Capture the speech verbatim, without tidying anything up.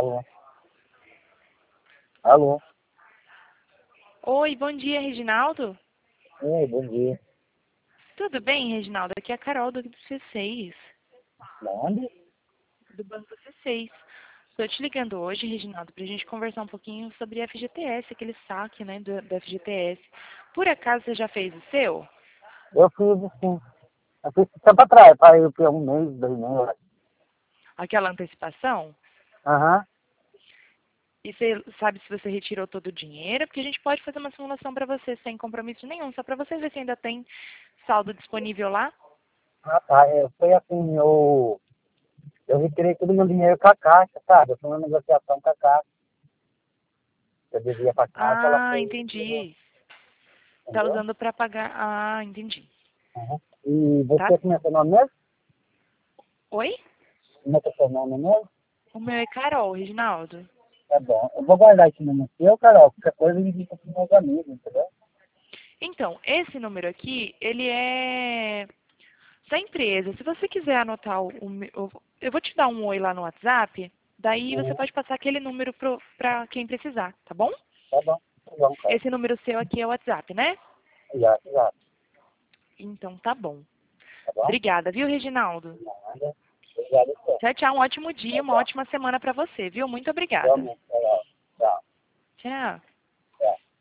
Alô? Alô? Oi, bom dia, Reginaldo. Oi, bom dia. Tudo bem, Reginaldo? Aqui é a Carol do C seis, Da onde? do Banco C seis. Estou te ligando hoje, Reginaldo, para a gente conversar um pouquinho sobre F G T S, aquele saque, né, do, do F G T S. Por acaso você já fez o seu? Eu fiz sim. Eu fiz tempo atrás, para ir por um mês, dois meses. Aquela antecipação? Aham. E você sabe se você retirou todo o dinheiro? Porque a gente pode fazer uma simulação para você sem compromisso nenhum, só para você ver se ainda tem saldo disponível lá. Ah, tá. É, foi assim, eu, eu retirei todo o meu dinheiro com a caixa, sabe? Eu fiz uma negociação com a caixa. Eu devia para a caixa, ela Ah, fez, entendi. Tá entendeu? usando para pagar. Ah, entendi. Aham. E Tá? você, como é seu nome mesmo? Oi? Como é que é seu nome mesmo? O meu é Carol, Reginaldo. Tá bom. Eu vou guardar esse número seu, Carol. Qualquer coisa eu indico para meus amigos, entendeu? Então, esse número aqui, ele é da empresa. Se você quiser anotar o, o me- o- eu vou te dar um oi lá no WhatsApp, daí você Uhum. pode passar aquele número para quem precisar, tá bom? Tá bom. Tá bom, cara. Esse número seu aqui é o WhatsApp, né? Já, já. Então tá bom. Tá bom? Obrigada, viu, Reginaldo? Nada. Obrigado, senhor. Tchau, tchau. Um ótimo dia, Tchau, uma tchau. ótima semana para você, viu? Muito obrigada. Igualmente, Carol. Tchau. Tchau.